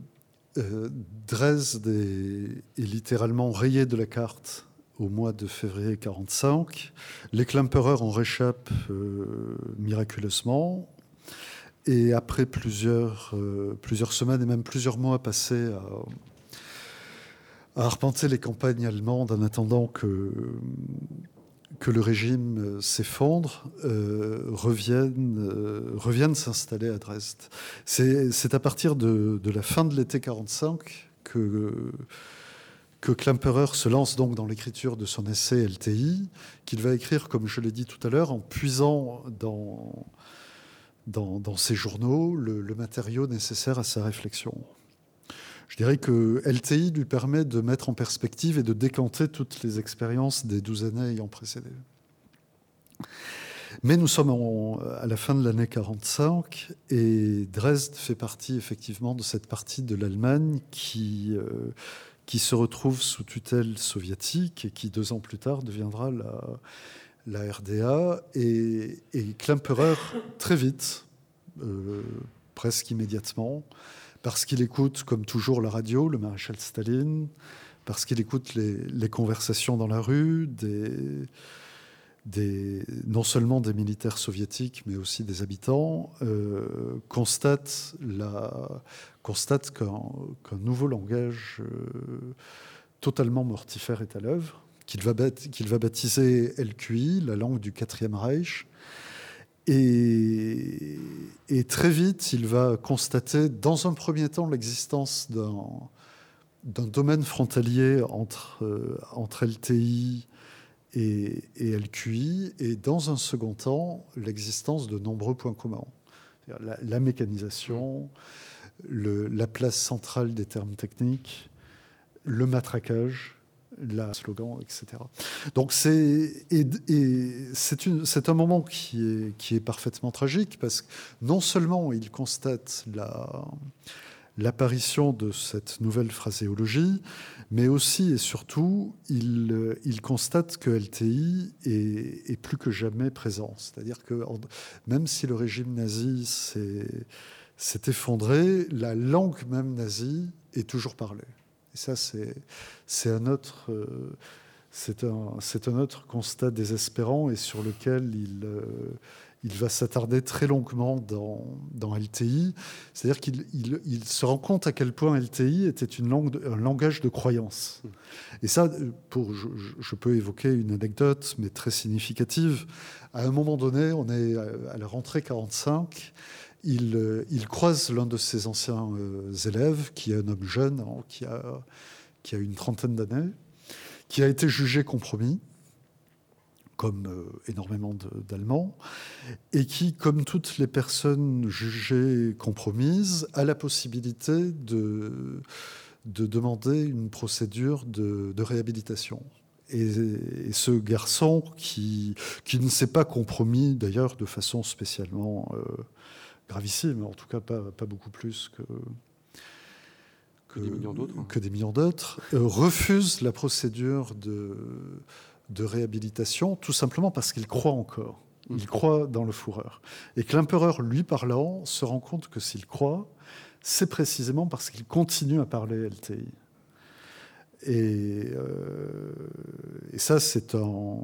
Dresde est littéralement rayé de la carte au mois de février 1945. Les Klemperer en réchappent miraculeusement. Et après plusieurs semaines et même plusieurs mois passés à arpenter les campagnes allemandes en attendant que le régime s'effondre, reviennent s'installer à Dresde. C'est à partir de la fin de l'été 1945 que Klemperer se lance donc dans l'écriture de son essai LTI, qu'il va écrire, comme je l'ai dit tout à l'heure, en puisant dans ses journaux le matériau nécessaire à sa réflexion. Je dirais que LTI lui permet de mettre en perspective et de décanter toutes les expériences des 12 années ayant précédé. Mais nous sommes à la fin de l'année 1945 et Dresde fait partie effectivement de cette partie de l'Allemagne qui se retrouve sous tutelle soviétique et qui 2 ans plus tard deviendra la RDA. Et Klemperer, très vite, presque immédiatement, parce qu'il écoute, comme toujours, la radio, le maréchal Staline, parce qu'il écoute les conversations dans la rue, non seulement des militaires soviétiques, mais aussi des habitants, constate qu'un nouveau langage totalement mortifère est à l'œuvre, qu'il va baptiser LQI, la langue du Quatrième Reich. Et très vite, il va constater, dans un premier temps, l'existence d'un domaine frontalier entre LTI et LQI, et dans un second temps, l'existence de nombreux points communs. La mécanisation, la place centrale des termes techniques, le matraquage, slogan, etc. Donc c'est un moment qui est parfaitement tragique, parce que non seulement il constate l'apparition de cette nouvelle phraséologie, mais aussi et surtout il constate que LTI est plus que jamais présent. C'est-à-dire que même si le régime nazi s'est effondré, la langue même nazie est toujours parlée. Et ça, c'est un autre constat désespérant et sur lequel il va s'attarder très longuement dans LTI. C'est-à-dire qu'il se rend compte à quel point LTI était un langage de croyance. Et ça, je peux évoquer une anecdote, mais très significative. À un moment donné, on est à la rentrée 1945. Il croise l'un de ses anciens élèves, qui est un homme jeune, qui a une trentaine d'années, qui a été jugé compromis, comme énormément d'Allemands, et qui, comme toutes les personnes jugées compromises, a la possibilité de demander une procédure de réhabilitation. Et ce garçon qui ne s'est pas compromis, d'ailleurs, de façon spécialement gravissime, en tout cas pas beaucoup plus que des millions d'autres, refuse la procédure de réhabilitation, tout simplement parce qu'il croit encore. Il croit dans le Führer. Et Klemperer, lui parlant, se rend compte que s'il croit, c'est précisément parce qu'il continue à parler LTI. Et ça, c'est un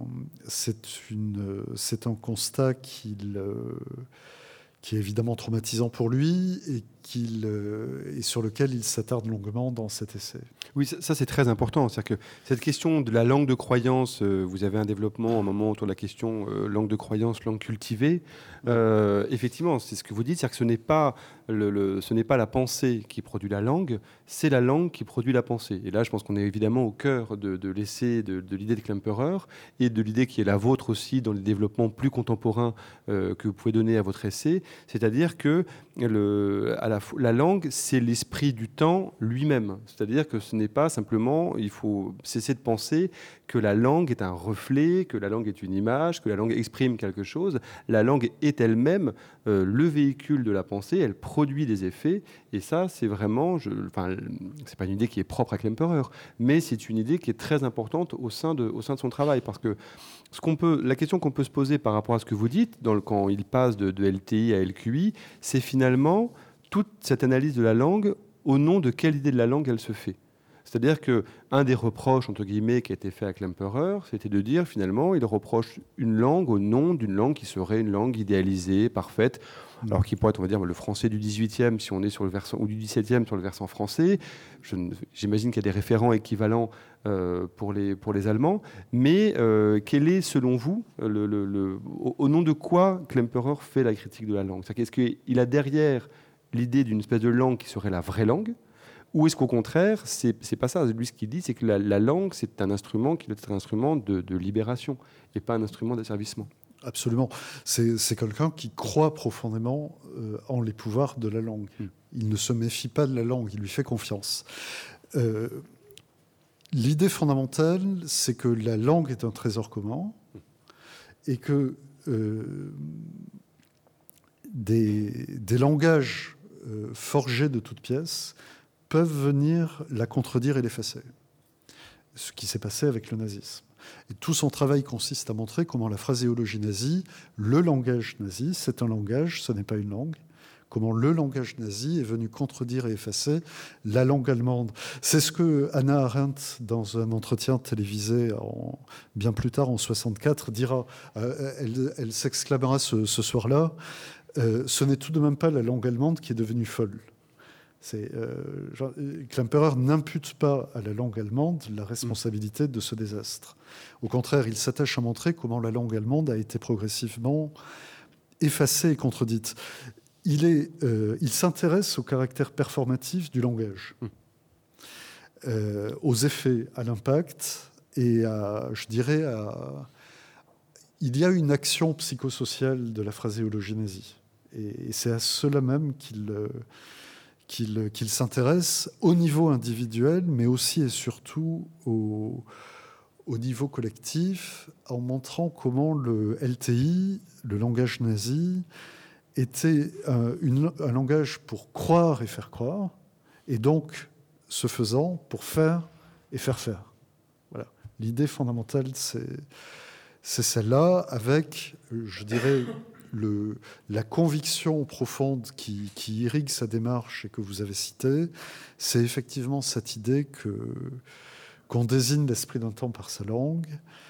constat qui est évidemment traumatisant pour lui et sur lequel il s'attarde longuement dans cet essai. Oui, ça c'est très important. C'est-à-dire que cette question de la langue de croyance, vous avez un développement, un moment autour de la question langue de croyance, langue cultivée. Effectivement, c'est ce que vous dites, c'est-à-dire que ce n'est pas la pensée qui produit la langue, c'est la langue qui produit la pensée. Et là, je pense qu'on est évidemment au cœur de l'essai, de l'idée de Klemperer et de l'idée qui est la vôtre aussi dans les développements plus contemporains que vous pouvez donner à votre essai. C'est-à-dire que la langue, c'est l'esprit du temps lui-même. C'est-à-dire que ce n'est pas simplement, il faut cesser de penser que la langue est un reflet, que la langue est une image, que la langue exprime quelque chose. La langue est elle-même le véhicule de la pensée, elle produit des effets, et ça, c'est vraiment, c'est pas une idée qui est propre à Klemperer, mais c'est une idée qui est très importante au sein de son travail, parce que la question qu'on peut se poser par rapport à ce que vous dites, quand il passe de LTI à LQI, c'est finalement toute cette analyse de la langue, au nom de quelle idée de la langue elle se fait. C'est-à-dire qu'un des reproches, entre guillemets, qui a été fait à Klemperer, c'était de dire, finalement, il reproche une langue au nom d'une langue qui serait une langue idéalisée, parfaite, alors qui pourrait être, on va dire, le français du 18e, si on est sur le versant, ou du 17e sur le versant français. J'imagine qu'il y a des référents équivalents pour les Allemands. Mais quel est, selon vous, au nom de quoi Klemperer fait la critique de la langue ? C'est-à-dire, est-ce qu'il a derrière l'idée d'une espèce de langue qui serait la vraie langue ? Ou est-ce qu'au contraire, c'est pas ça. Lui, ce qu'il dit, c'est que la langue, c'est un instrument qui doit être un instrument de libération et pas un instrument d'asservissement. Absolument. C'est quelqu'un qui croit profondément en les pouvoirs de la langue. Il ne se méfie pas de la langue, il lui fait confiance. L'idée fondamentale, c'est que la langue est un trésor commun et que des langages forgés de toutes pièces peuvent venir la contredire et l'effacer. Ce qui s'est passé avec le nazisme. Et tout son travail consiste à montrer comment la phraséologie nazie, le langage nazi, c'est un langage, ce n'est pas une langue, comment le langage nazi est venu contredire et effacer la langue allemande. C'est ce que Hannah Arendt, dans un entretien télévisé bien plus tard, en 1964, dira. Elle s'exclamera ce soir-là, ce n'est tout de même pas la langue allemande qui est devenue folle. Klemperer n'impute pas à la langue allemande la responsabilité de ce désastre. Au contraire, il s'attache à montrer comment la langue allemande a été progressivement effacée et contredite. Il s'intéresse au caractère performatif du langage, aux effets, à l'impact et il y a une action psychosociale de la phraséologie nazie. Et c'est à cela même qu'il s'intéresse au niveau individuel, mais aussi et surtout au niveau collectif, en montrant comment le LTI, le langage nazi, était un langage pour croire et faire croire, et donc, ce faisant, pour faire et faire faire. Voilà. L'idée fondamentale, c'est celle-là, avec, je dirais, la conviction profonde qui irrigue sa démarche et que vous avez citée, c'est effectivement cette idée qu'on désigne l'esprit d'un temps par sa langue,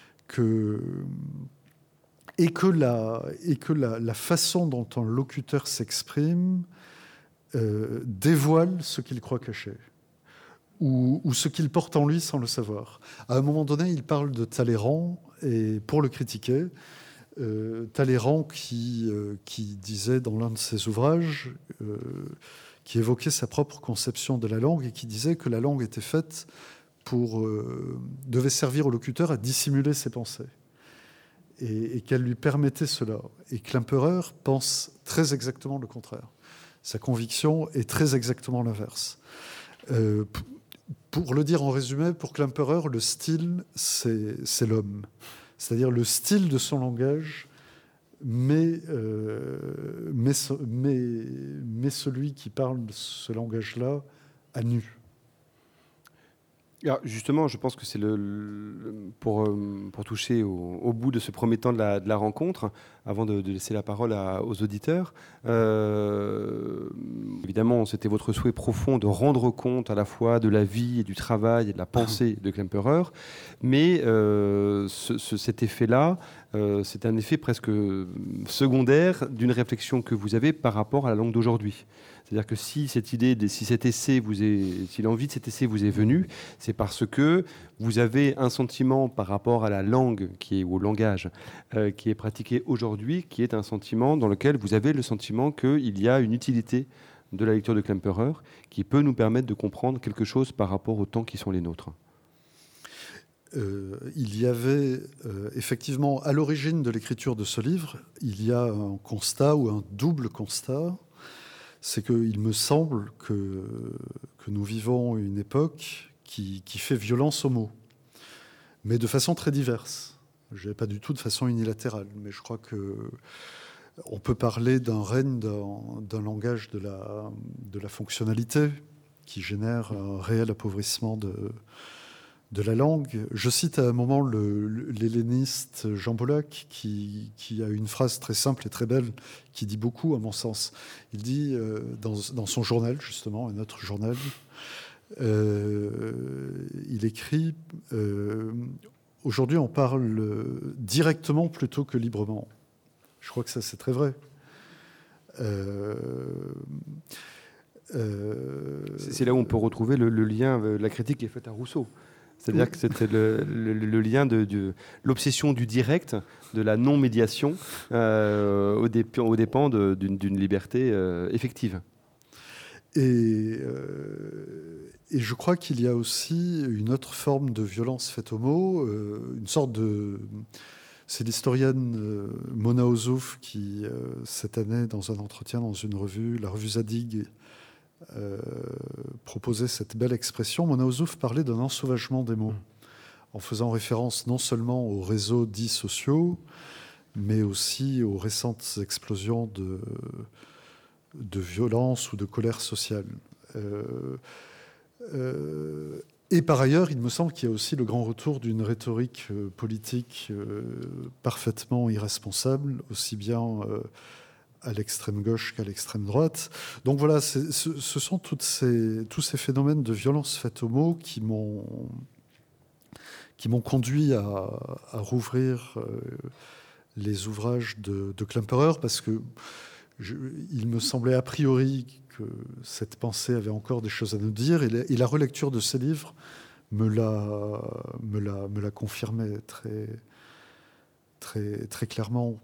et que la façon dont un locuteur s'exprime dévoile ce qu'il croit cacher, ou ce qu'il porte en lui sans le savoir. À un moment donné, il parle de Talleyrand, et pour le critiquer, Talleyrand qui disait dans l'un de ses ouvrages, qui évoquait sa propre conception de la langue et qui disait que la langue était faite devait servir au locuteur à dissimuler ses pensées et qu'elle lui permettait cela. Et Klemperer pense très exactement le contraire. Sa conviction est très exactement l'inverse. Pour le dire en résumé, pour Klemperer, le style, c'est l'homme. C'est-à-dire le style de son langage, mais celui qui parle ce langage-là à nu. Alors justement, je pense que c'est pour toucher au bout de ce premier temps de la rencontre, avant de laisser la parole aux auditeurs. Évidemment, c'était votre souhait profond de rendre compte à la fois de la vie et du travail et de la pensée de Klemperer, mais cet effet-là, c'est un effet presque secondaire d'une réflexion que vous avez par rapport à la langue d'aujourd'hui. C'est-à-dire que si cette idée, si l'envie de cet essai vous est venue, c'est parce que vous avez un sentiment par rapport à la langue au langage qui est pratiqué aujourd'hui, qui est un sentiment dans lequel vous avez le sentiment qu'il y a une utilité de la lecture de Klemperer qui peut nous permettre de comprendre quelque chose par rapport aux temps qui sont les nôtres. Il y avait effectivement, à l'origine de l'écriture de ce livre, il y a un constat ou un double constat. C'est qu'il me semble que nous vivons une époque qui fait violence aux mots, mais de façon très diverse. Je dirais pas du tout de façon unilatérale, mais je crois qu'on peut parler d'un règne d'un langage de la fonctionnalité qui génère un réel appauvrissement de la langue. Je cite à un moment l'helléniste Jean Bollack qui a une phrase très simple et très belle qui dit beaucoup à mon sens. Il dit dans son journal, justement, un autre journal, il écrit « Aujourd'hui, on parle directement plutôt que librement ». Je crois que ça, c'est très vrai. C'est là où on peut retrouver le lien, la critique qui est faite à Rousseau. C'est-à-dire que c'était le lien de l'obsession du direct, de la non-médiation, aux dépens d'une liberté effective. Et je crois qu'il y a aussi une autre forme de violence faite aux mots, une sorte de... C'est l'historienne Mona Ozouf qui, cette année, dans un entretien dans une revue, la revue Zadig, proposait cette belle expression. Mona Ozouf parlait d'un ensauvagement des mots, en faisant référence non seulement aux réseaux dits sociaux, mais aussi aux récentes explosions de violence ou de colère sociale. Et par ailleurs, il me semble qu'il y a aussi le grand retour d'une rhétorique politique parfaitement irresponsable, aussi bien à l'extrême gauche qu'à l'extrême droite. Donc voilà, ce sont tous ces phénomènes de violence faite aux mots qui m'ont conduit à rouvrir les ouvrages de Klemperer, parce que il me semblait a priori que cette pensée avait encore des choses à nous dire, et la relecture de ces livres me l'a confirmé très, très, très clairement.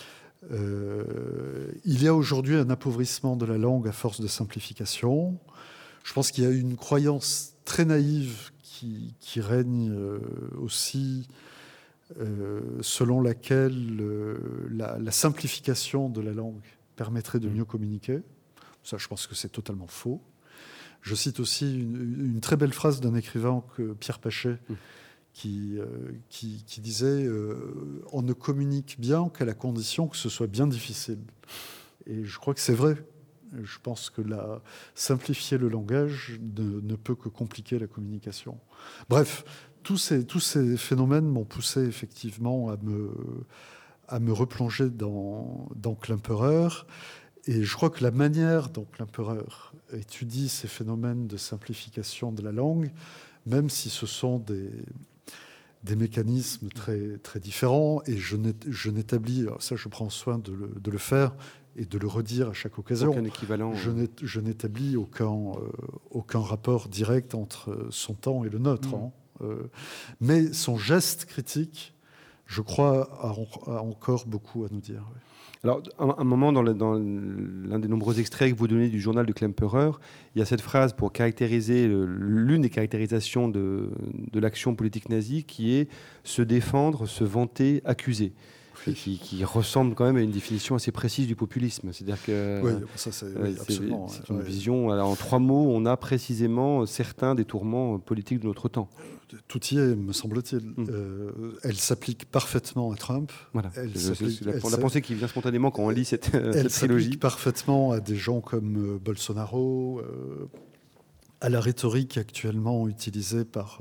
Il y a aujourd'hui un appauvrissement de la langue à force de simplification. Je pense qu'il y a une croyance très naïve qui règne aussi, selon laquelle la simplification de la langue permettrait de mieux communiquer. Ça, je pense que c'est totalement faux. Je cite aussi une très belle phrase d'un écrivain, Pierre Pachet, qui disait on ne communique bien qu'à la condition que ce soit bien difficile. Et je crois que c'est vrai. Je pense que simplifier le langage ne peut que compliquer la communication. Bref, tous ces phénomènes m'ont poussé effectivement à me replonger dans Klemperer. Et je crois que la manière dont Klemperer étudie ces phénomènes de simplification de la langue, même si ce sont des mécanismes très, très différents, et je n'établis, ça je prends soin de le faire et de le redire à chaque occasion, aucun équivalent, je n'établis aucun rapport direct entre son temps et le nôtre. Mais son geste critique, je crois, a encore beaucoup à nous dire. Oui. Alors, un moment, dans l'un des nombreux extraits que vous donnez du journal de Klemperer, il y a cette phrase pour caractériser l'une des caractérisations de l'action politique nazie qui est « se défendre, se vanter, accuser ». et qui ressemble quand même à une définition assez précise du populisme. C'est-à-dire que oui, ça, absolument. C'est une vision. Alors, en 3 mots, on a précisément certains des tourments politiques de notre temps. Tout y est, me semble-t-il. Elle s'applique parfaitement à Trump. Voilà. La pensée qui vient spontanément quand on lit cette trilogie. Elle s'applique parfaitement à des gens comme Bolsonaro, à la rhétorique actuellement utilisée par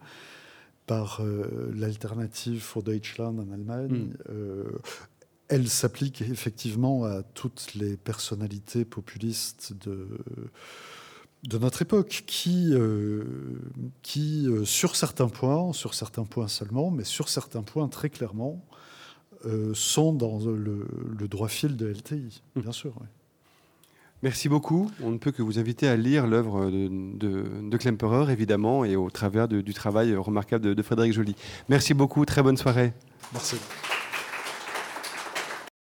l'alternative für Deutschland en Allemagne. Elle s'applique effectivement à toutes les personnalités populistes de notre époque qui sur certains points seulement, mais sur certains points très clairement, sont dans le droit fil de LTI, bien sûr. Oui. Merci beaucoup. On ne peut que vous inviter à lire l'œuvre de Klemperer, évidemment, et au travers du travail remarquable de Frédéric Joly. Merci beaucoup. Très bonne soirée. Merci.